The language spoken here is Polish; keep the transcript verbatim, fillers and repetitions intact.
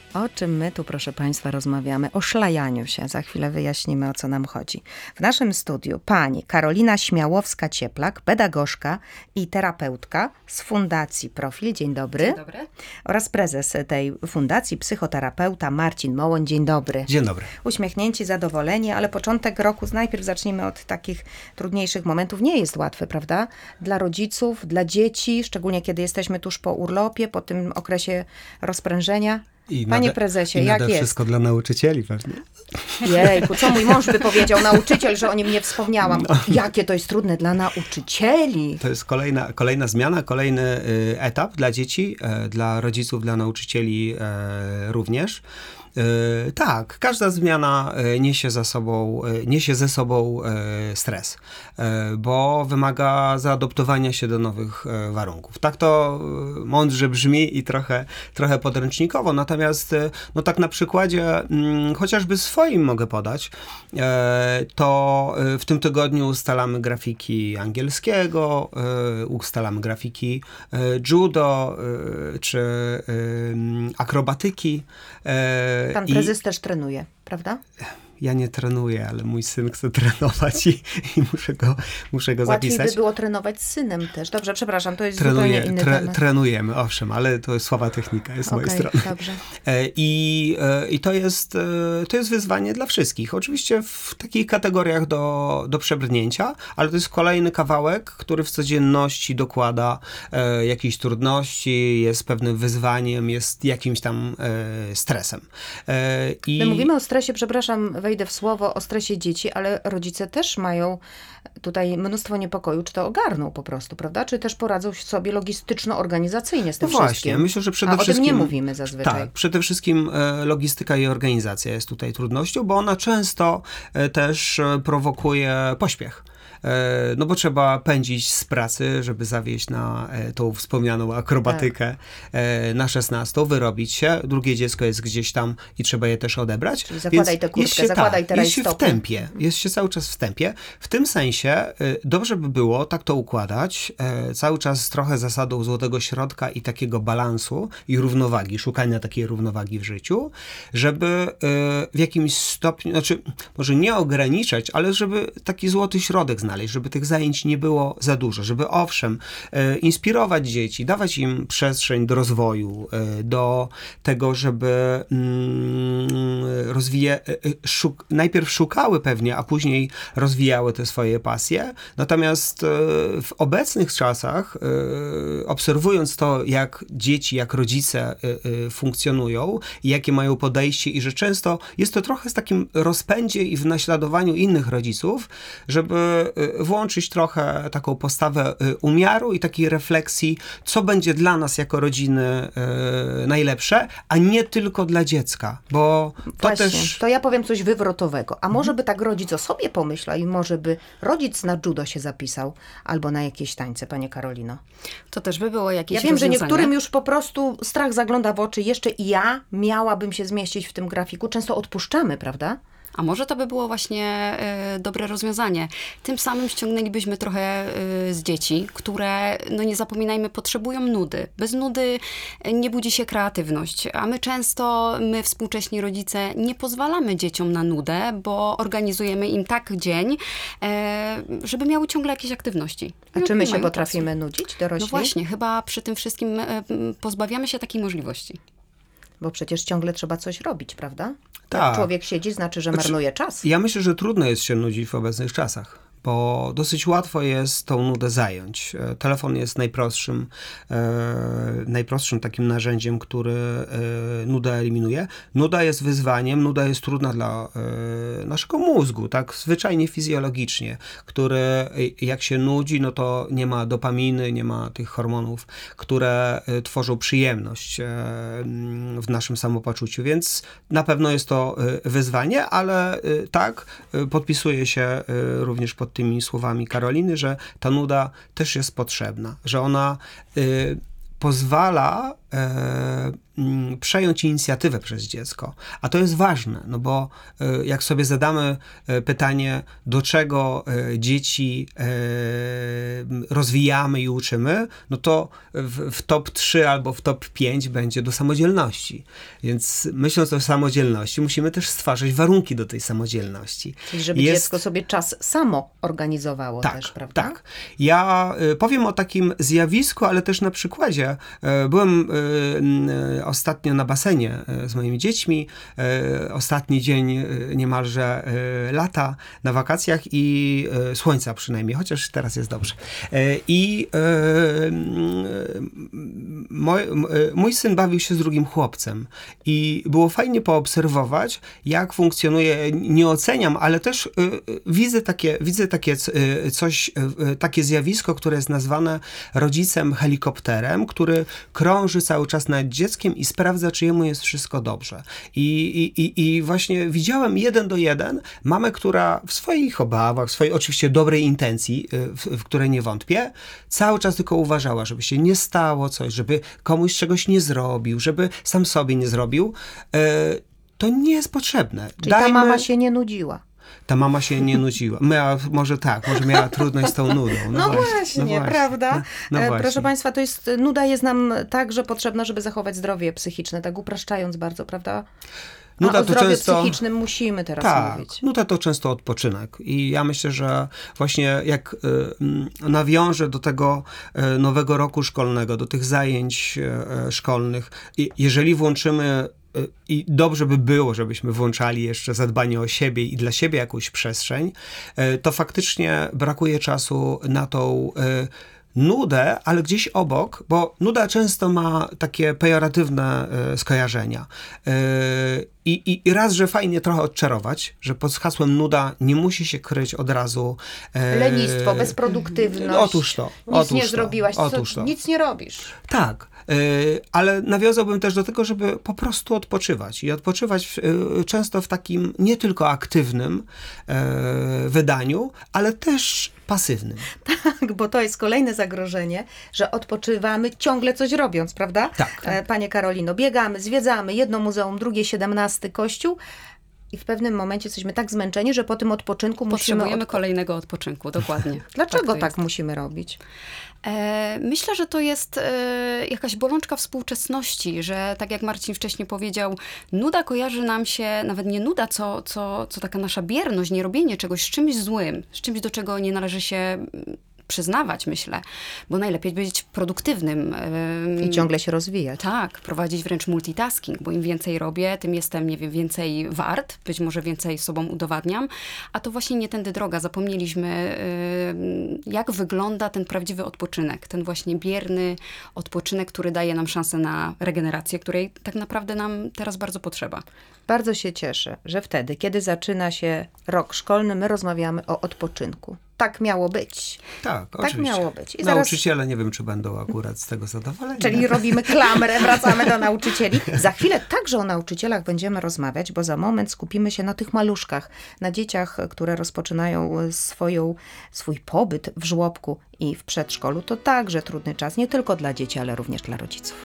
O czym my tu, proszę Państwa, rozmawiamy? O szlajaniu się. Za chwilę wyjaśnimy, o co nam chodzi. W naszym studiu pani Karolina Śmiałowska-Cieplak, pedagogzka i terapeutka z Fundacji Profil. Dzień dobry. Dzień dobry. Oraz prezes tej fundacji, psychoterapeuta Marcin Mołoń. Dzień dobry. Dzień dobry. Uśmiechnięci, zadowoleni, ale początek roku, najpierw zacznijmy od takich trudniejszych momentów. Nie jest łatwy, prawda? Dla rodziców, dla dzieci, szczególnie kiedy jesteśmy tuż po urlopie, po tym okresie rozprężenia. I Panie nade, prezesie, i jak nade jest? wszystko dla nauczycieli pewnie. Jejku, co mój mąż by powiedział, nauczyciel, że o nim nie wspomniałam. No. Jakie to jest trudne dla nauczycieli. To jest kolejna, kolejna zmiana, kolejny y, etap dla dzieci, y, dla rodziców, dla nauczycieli y, również. Yy, tak, każda zmiana yy, niesie za sobą, yy, niesie ze sobą yy, stres, yy, bo wymaga zaadoptowania się do nowych yy, warunków. Tak to yy, mądrze brzmi i trochę, trochę podręcznikowo, natomiast yy, no tak na przykładzie yy, chociażby swoim mogę podać, yy, to yy, w tym tygodniu ustalamy grafiki angielskiego, yy, ustalamy grafiki yy, judo, yy, czy yy, akrobatyki. Yy, Pan prezes I... też trenuje, prawda? Ja nie trenuję, ale mój syn chce trenować i, i muszę go, muszę go Łatwiej zapisać. by było trenować z synem też. Dobrze, przepraszam, to jest Trenuje, zupełnie inny tre, temat. Trenujemy, owszem, ale to jest słaba technika jest z okay, mojej strony. Dobrze. I, i to, jest, to jest wyzwanie dla wszystkich. Oczywiście w takich kategoriach do, do przebrnięcia, ale to jest kolejny kawałek, który w codzienności dokłada e, jakiejś trudności, jest pewnym wyzwaniem, jest jakimś tam e, stresem. E, i... My mówimy o stresie, przepraszam, wejdę w słowo, o stresie dzieci, ale rodzice też mają tutaj mnóstwo niepokoju, czy to ogarną po prostu, prawda? Czy też poradzą sobie logistyczno-organizacyjnie z tym no właśnie, wszystkim? myślę, że przede A wszystkim... o tym nie mówimy zazwyczaj. Tak, przede wszystkim e, logistyka i organizacja jest tutaj trudnością, bo ona często e, też e, prowokuje pośpiech. No bo trzeba pędzić z pracy, żeby zawieźć na e, tą wspomnianą akrobatykę tak. e, na szesnastą, wyrobić się. Drugie dziecko jest gdzieś tam i trzeba je też odebrać. Czyli zakładaj tę kurtkę, się, zakładaj te rajstopy. Jest się w tempie, Mhm. jest się cały czas w tempie. W tym sensie e, dobrze by było tak to układać, e, cały czas trochę zasadą złotego środka i takiego balansu i równowagi, szukania takiej równowagi w życiu, żeby e, w jakimś stopniu, znaczy może nie ograniczać, ale żeby taki złoty środek znaleźć, żeby tych zajęć nie było za dużo, żeby owszem, e, inspirować dzieci, dawać im przestrzeń do rozwoju, e, do tego, żeby mm, rozwija, e, szuk, najpierw szukały pewnie, a później rozwijały te swoje pasje. Natomiast e, w obecnych czasach, e, obserwując to, jak dzieci, jak rodzice e, e, funkcjonują i jakie mają podejście i że często jest to trochę z takim rozpędzie i w naśladowaniu innych rodziców, żeby włączyć trochę taką postawę umiaru i takiej refleksji, co będzie dla nas jako rodziny y, najlepsze, a nie tylko dla dziecka, bo to Właśnie, też... to ja powiem coś wywrotowego. A może by tak rodzic o sobie pomyślał i może by rodzic na judo się zapisał albo na jakieś tańce, panie Karolino? To też by było jakieś Ja wiem, że rozwiązanie. niektórym już po prostu strach zagląda w oczy. Jeszcze i ja miałabym się zmieścić w tym grafiku. Często odpuszczamy, prawda? A może to by było właśnie y, dobre rozwiązanie. Tym samym ściągnęlibyśmy trochę y, z dzieci, które, no nie zapominajmy, potrzebują nudy. Bez nudy nie budzi się kreatywność. A my często, my współcześni rodzice, nie pozwalamy dzieciom na nudę, bo organizujemy im tak dzień, y, żeby miały ciągle jakieś aktywności. A no, czy my się mają potrafimy czasu. nudzić, dorośli? No właśnie, chyba przy tym wszystkim y, pozbawiamy się takiej możliwości. Bo przecież ciągle trzeba coś robić, prawda? Tak. Jak człowiek siedzi, znaczy, że marnuje czas. Ja myślę, że trudno jest się nudzić w obecnych czasach, bo dosyć łatwo jest tą nudę zająć. Telefon jest najprostszym, e, najprostszym takim narzędziem, który e, nudę eliminuje. Nuda jest wyzwaniem, nuda jest trudna dla e, naszego mózgu, tak zwyczajnie fizjologicznie, który jak się nudzi, no to nie ma dopaminy, nie ma tych hormonów, które e, tworzą przyjemność e, w naszym samopoczuciu, więc na pewno jest to e, wyzwanie, ale e, tak, e, podpisuję się e, również pod tymi słowami Karoliny, że ta nuda też jest potrzebna, że ona y, pozwala e, m, przejąć inicjatywę przez dziecko. A to jest ważne, no bo e, jak sobie zadamy e, pytanie, do czego e, dzieci e, rozwijamy i uczymy, no to w, w top trzy albo w top pięć będzie do samodzielności. Więc myśląc o samodzielności, musimy też stwarzać warunki do tej samodzielności. Czyli żeby Jest... dziecko sobie czas samo organizowało tak, też, prawda? Tak. Ja y, powiem o takim zjawisku, ale też na przykładzie. Y, byłem y, y, ostatnio na basenie y, z moimi dziećmi. Y, ostatni dzień y, niemalże y, lata na wakacjach i y, słońca przynajmniej, chociaż teraz jest dobrze. Y, I y, y, moj, y, mój syn bawił się z drugim chłopcem i było fajnie poobserwować, jak funkcjonuje, nie oceniam, ale też y, y, widzę takie, widzę takie y, coś, y, takie zjawisko, które jest nazwane rodzicem helikopterem, który krąży cały czas nad dzieckiem i sprawdza, czy jemu jest wszystko dobrze. I, i, i, i właśnie widziałem jeden do jeden mamę, która w swoich obawach, w swojej oczywiście dobrej intencji, y, w, w której nie wątpię, cały czas tylko uważała, żeby się nie stało coś, żeby komuś czegoś nie zrobił, żeby sam sobie nie zrobił. Y, to nie jest potrzebne. Czyli ta mama się nie nudziła. Ta mama się nie nudziła. Miała, może tak, może miała trudność z tą nudą. No, No właśnie, właśnie, no właśnie. prawda? No, no E, właśnie. Proszę Państwa, to jest, nuda jest nam także potrzebna, żeby zachować zdrowie psychiczne, tak upraszczając bardzo, prawda? A Nuda o to zdrowiu często... psychicznym musimy teraz tak, mówić. nuda to często odpoczynek. I ja myślę, że właśnie jak y, nawiążę do tego y, nowego roku szkolnego, do tych zajęć y, szkolnych, i jeżeli włączymy i dobrze by było, żebyśmy włączali jeszcze zadbanie o siebie i dla siebie jakąś przestrzeń, to faktycznie brakuje czasu na tą nudę, ale gdzieś obok, bo nuda często ma takie pejoratywne skojarzenia. I, i, I raz, że fajnie trochę odczarować, że pod hasłem nuda nie musi się kryć od razu... E, Lenistwo, bezproduktywność. Otóż to. Nic otóż nie to, zrobiłaś, otóż co, to. nic nie robisz. Tak, e, ale nawiązałbym też do tego, żeby po prostu odpoczywać. I odpoczywać w, e, często w takim nie tylko aktywnym e, wydaniu, ale też pasywnym. Tak, bo to jest kolejne zagrożenie, że odpoczywamy ciągle coś robiąc, prawda? Tak. E, Panie Karolino, biegamy, zwiedzamy jedno muzeum, drugie siedemnasty kościół i w pewnym momencie jesteśmy tak zmęczeni, że po tym odpoczynku musimy... Potrzebujemy odpo- kolejnego odpoczynku, dokładnie. Dlaczego to tak jest. musimy robić? E, Myślę, że to jest e, jakaś bolączka współczesności, że tak jak Marcin wcześniej powiedział, nuda kojarzy nam się, nawet nie nuda, co, co, co taka nasza bierność, nie robienie czegoś z czymś złym, z czymś, do czego nie należy się przyznawać, myślę, bo najlepiej być produktywnym. em, I ciągle się rozwijać. Tak, prowadzić wręcz multitasking, bo im więcej robię, tym jestem, nie wiem, więcej wart, być może więcej sobą udowadniam, a to właśnie nie tędy droga. Zapomnieliśmy, y, jak wygląda ten prawdziwy odpoczynek, ten właśnie bierny odpoczynek, który daje nam szansę na regenerację, której tak naprawdę nam teraz bardzo potrzeba. Bardzo się cieszę, że wtedy, kiedy zaczyna się rok szkolny, my rozmawiamy o odpoczynku. Tak miało być. Tak, Tak oczywiście. miało być. I zaraz- Nauczyciele nie wiem, czy będą akurat z tego zadowoleni. Czyli robimy klamrę, wracamy do nauczycieli. Za chwilę także o nauczycielach będziemy rozmawiać, bo za moment skupimy się na tych maluszkach, na dzieciach, które rozpoczynają swoją, swój pobyt w żłobku i w przedszkolu. To także trudny czas, nie tylko dla dzieci, ale również dla rodziców.